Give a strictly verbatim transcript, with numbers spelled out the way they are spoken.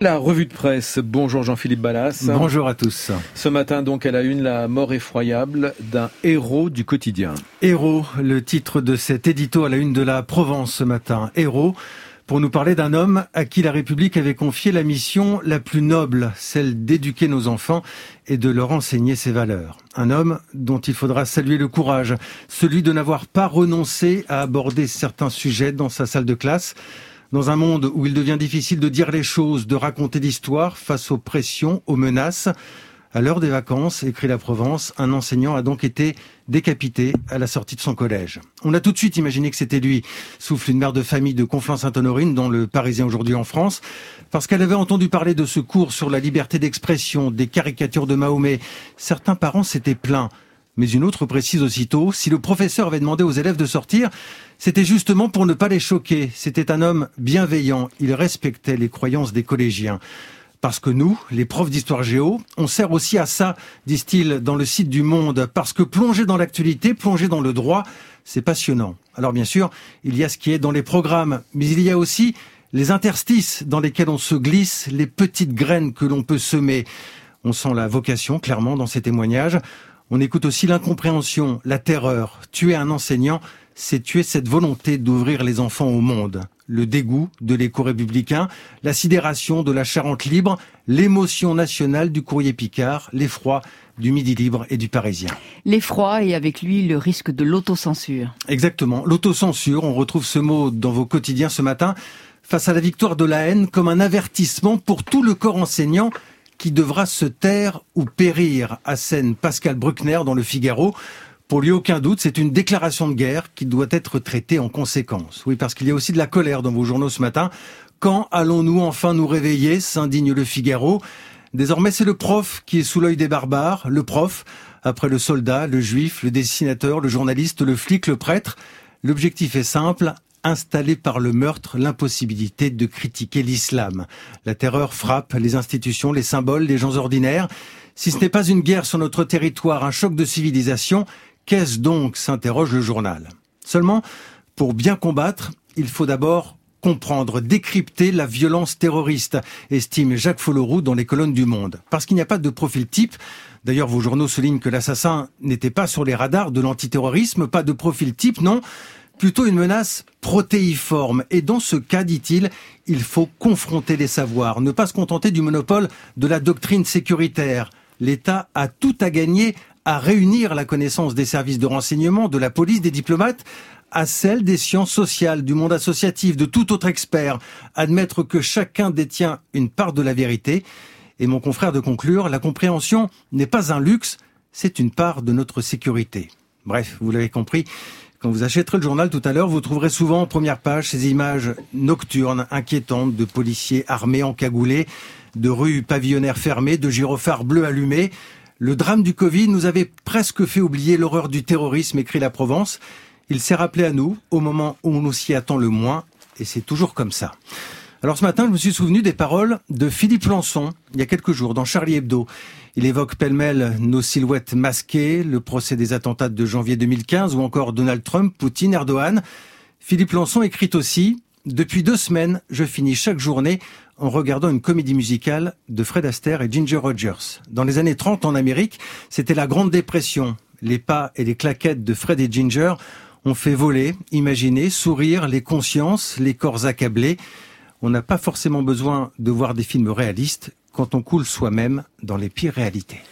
La revue de presse. Bonjour Jean-Philippe Ballas. Bonjour à tous. Ce matin, donc, à la une, la mort effroyable d'un héros du quotidien. Héros, le titre de cet édito à la une de la Provence ce matin. Héros, pour nous parler d'un homme à qui la République avait confié la mission la plus noble, celle d'éduquer nos enfants et de leur enseigner ses valeurs. Un homme dont il faudra saluer le courage, celui de n'avoir pas renoncé à aborder certains sujets dans sa salle de classe. Dans un monde où il devient difficile de dire les choses, de raconter l'histoire face aux pressions, aux menaces. À l'heure des vacances, écrit la Provence, un enseignant a donc été décapité à la sortie de son collège. On a tout de suite imaginé que c'était lui, souffle une mère de famille de Conflans-Sainte-Honorine dans Le Parisien aujourd'hui en France, parce qu'elle avait entendu parler de ce cours sur la liberté d'expression, des caricatures de Mahomet. Certains parents s'étaient plaints. Mais une autre précise aussitôt, si le professeur avait demandé aux élèves de sortir, c'était justement pour ne pas les choquer. C'était un homme bienveillant, il respectait les croyances des collégiens. Parce que nous, les profs d'histoire géo, on sert aussi à ça, disent-ils dans le site du Monde, parce que plonger dans l'actualité, plonger dans le droit, c'est passionnant. Alors bien sûr, il y a ce qui est dans les programmes, mais il y a aussi les interstices dans lesquels on se glisse, les petites graines que l'on peut semer. On sent la vocation, clairement, dans ces témoignages. On écoute aussi l'incompréhension, la terreur. Tuer un enseignant, c'est tuer cette volonté d'ouvrir les enfants au monde. Le dégoût de l'écho républicain, la sidération de la Charente libre, l'émotion nationale du Courrier Picard, l'effroi du Midi libre et du Parisien. L'effroi et avec lui le risque de l'autocensure. Exactement, l'autocensure, on retrouve ce mot dans vos quotidiens ce matin, face à la victoire de la haine comme un avertissement pour tout le corps enseignant qui devra se taire ou périr, assène Pascal Bruckner dans Le Figaro. Pour lui, aucun doute, c'est une déclaration de guerre qui doit être traitée en conséquence. Oui, parce qu'il y a aussi de la colère dans vos journaux ce matin. Quand allons-nous enfin nous réveiller, s'indigne Le Figaro. Désormais, c'est le prof qui est sous l'œil des barbares. Le prof, après le soldat, le juif, le dessinateur, le journaliste, le flic, le prêtre. L'objectif est simple, installé par le meurtre, l'impossibilité de critiquer l'islam. La terreur frappe les institutions, les symboles, les gens ordinaires. Si ce n'est pas une guerre sur notre territoire, un choc de civilisation, qu'est-ce donc, s'interroge le journal. Seulement, pour bien combattre, il faut d'abord comprendre, décrypter la violence terroriste, estime Jacques Folloroux dans les colonnes du Monde. Parce qu'il n'y a pas de profil type. D'ailleurs, vos journaux soulignent que l'assassin n'était pas sur les radars de l'antiterrorisme, pas de profil type, non. Plutôt une menace protéiforme. Et dans ce cas, dit-il, il faut confronter les savoirs, ne pas se contenter du monopole de la doctrine sécuritaire. L'État a tout à gagner à réunir la connaissance des services de renseignement, de la police, des diplomates, à celle des sciences sociales, du monde associatif, de tout autre expert. Admettre que chacun détient une part de la vérité. Et mon confrère de conclure, la compréhension n'est pas un luxe, c'est une part de notre sécurité. Bref, vous l'avez compris. Quand vous achèterez le journal tout à l'heure, vous trouverez souvent en première page ces images nocturnes, inquiétantes, de policiers armés encagoulés, de rues pavillonnaires fermées, de gyrophares bleus allumés. Le drame du Covid nous avait presque fait oublier l'horreur du terrorisme, écrit la Provence. Il s'est rappelé à nous au moment où on nous s'y attend le moins, et c'est toujours comme ça. Alors ce matin, je me suis souvenu des paroles de Philippe Lançon, il y a quelques jours, dans Charlie Hebdo. Il évoque pêle-mêle nos silhouettes masquées, le procès des attentats de janvier deux mille quinze ou encore Donald Trump, Poutine, Erdogan. Philippe Lançon écrit aussi « Depuis deux semaines, je finis chaque journée en regardant une comédie musicale de Fred Astaire et Ginger Rogers. Dans les années trente en Amérique, c'était la Grande Dépression. Les pas et les claquettes de Fred et Ginger ont fait voler, imaginer, sourire les consciences, les corps accablés. On n'a pas forcément besoin de voir des films réalistes quand on coule soi-même dans les pires réalités. »